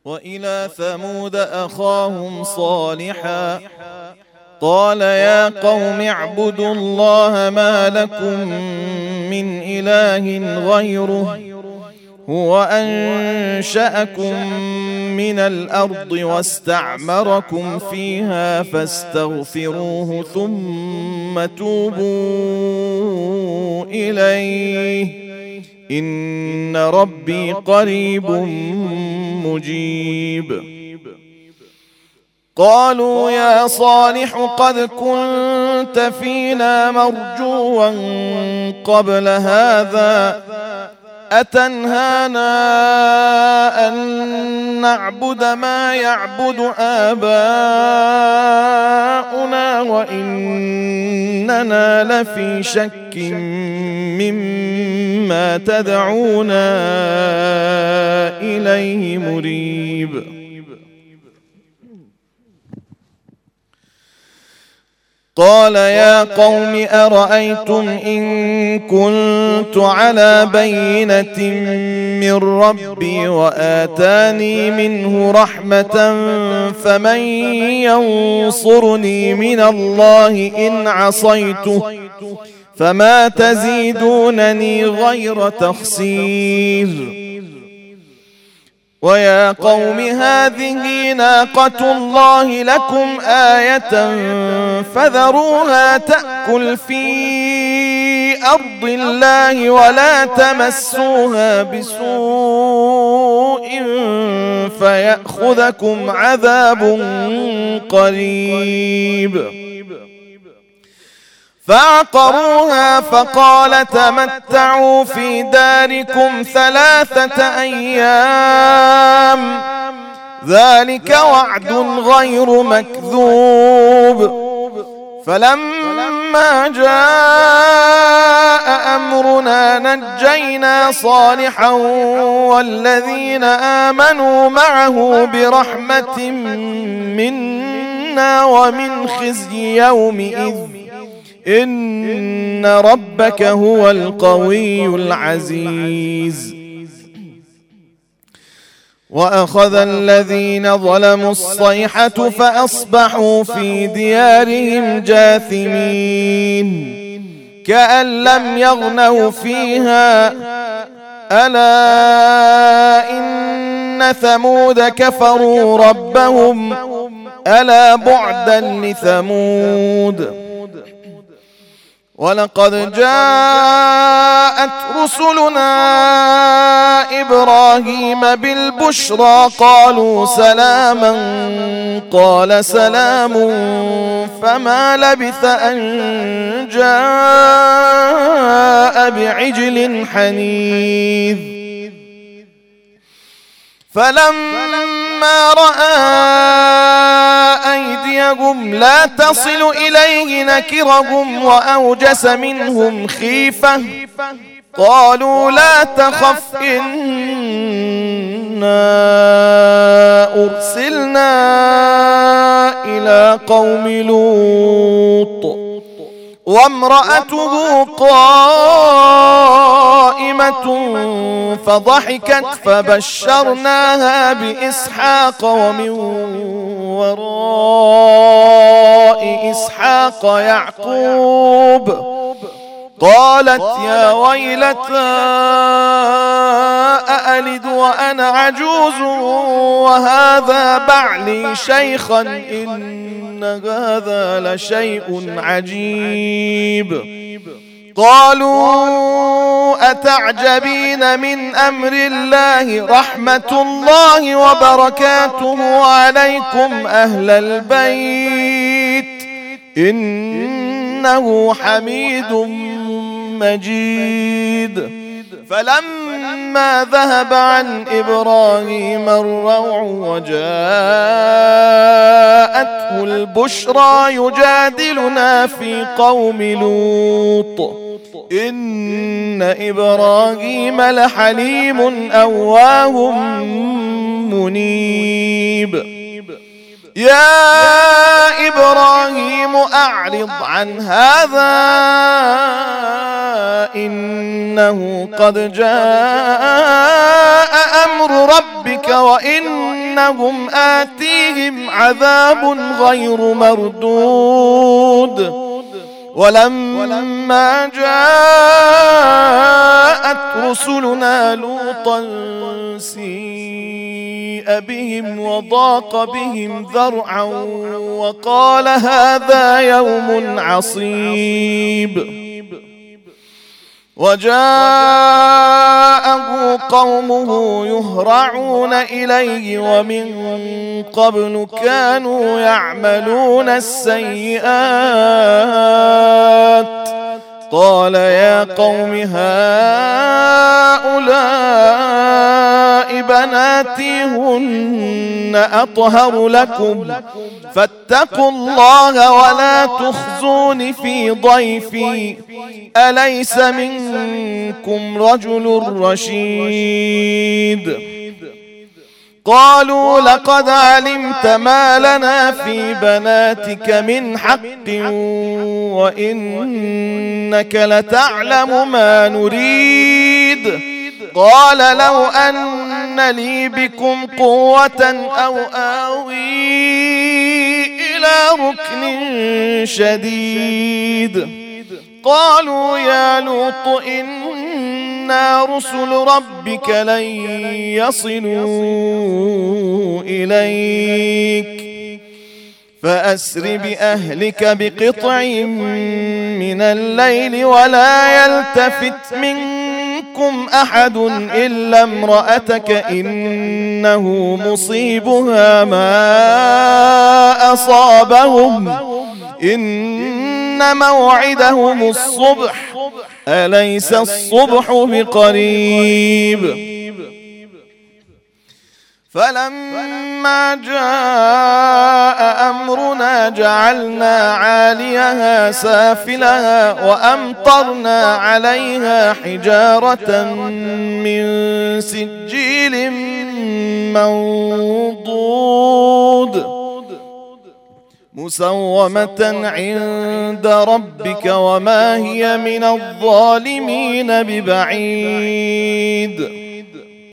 وإلى ثمود أخاهم صالحا قال يا قوم اعبدوا الله ما لكم من إله غيره هو أنشأكم من الأرض واستعمركم فيها فاستغفروه ثم توبوا إليه إن ربي قريب مجيب. قالوا يا صالح قد كنت فينا مرجوا قبل هذا أتنهانا أن نعبد ما يعبد آباؤنا وإننا لفي شك مما تدعونا إليه مريب. قال يا قوم أرأيتم إن كنت على بينة من ربي وآتاني منه رحمة فمن ينصرني من الله إن عصيته فما تزيدونني غير تخسير. ويا قوم هذه ناقة الله لكم آية فذروها تأكل في أرض الله ولا تمسوها بسوء فيأخذكم عذاب قريب. فعقروها فقال تمتعوا في داركم 3 أيام ذلك وعد غير مكذوب. فلما جاء أمرنا نجينا صالحا والذين آمنوا معه برحمة منا ومن خزي يومئذ إن ربك هو القوي العزيز. وأخذ الذين ظلموا الصيحة فأصبحوا في ديارهم جاثمين كأن لم يغنوا فيها ألا إن ثمود كفروا ربهم ألا بعدا لثمود. ولقد جاءت رسلنا إبراهيم بالبشرى قالوا سلاما قال سلام فما لبث أن جاء بعجل حنيذ. فلما رأى أيديهم لا تصل إليه نكرهم وأوجس منهم خيفة قالوا لا تخف إنا أرسلنا إلى قوم لوط وامرأته قائمة فضحكت فبشرناها بإسحاق ومن وراء إسحاق يعقوب قالت يا ويلتى أألد وأنا عجوز وهذا بعلي شيخا إن هذا لشيء عجيب. قالوا أتعجبين من أمر الله رحمة الله وبركاته عليكم أهل البيت إنه حميد مجيد. فلما ذهب عن إبراهيم الروع وجاءته البشرى يجادلنا في قوم لوط إن إبراهيم لحليم أواه منيب. يا إبراهيم أعرض عن هذا إنه قد جاء أمر ربك وإن إنهم آتيهم عذاب غير مردود ولما جاءت رسلنا لوطا سيء بهم وضاق بهم ذرعا وقال هذا يوم عصيب وجاءه قومه يهرعون إليه ومن قبل كانوا يعملون السيئات قال يا قوم هؤلاء بناتي هن أطهر لكم فاتقوا الله ولا تخزون في ضيفي أليس منكم رجل رشيد قالوا لقد علمت ما لنا في بناتك من حق وإنك لتعلم ما نريد قال لو أن لي بكم قوة أو آوي إلى ركن شديد قالوا يا لوط إنا رسل ربك لن يصلوا إليك فأسر بأهلك بقطع من الليل ولا يلتفت منكم أحد إلا امرأتك إنه مصيبها ما أصابهم إن موعدهم الصبح أليس الصبح بقريب فلما جاء أمرنا جعلنا عاليها سافلها وأمطرنا عليها حجارة من سجيل منضود مسومة عند ربك وما هي من الظالمين ببعيد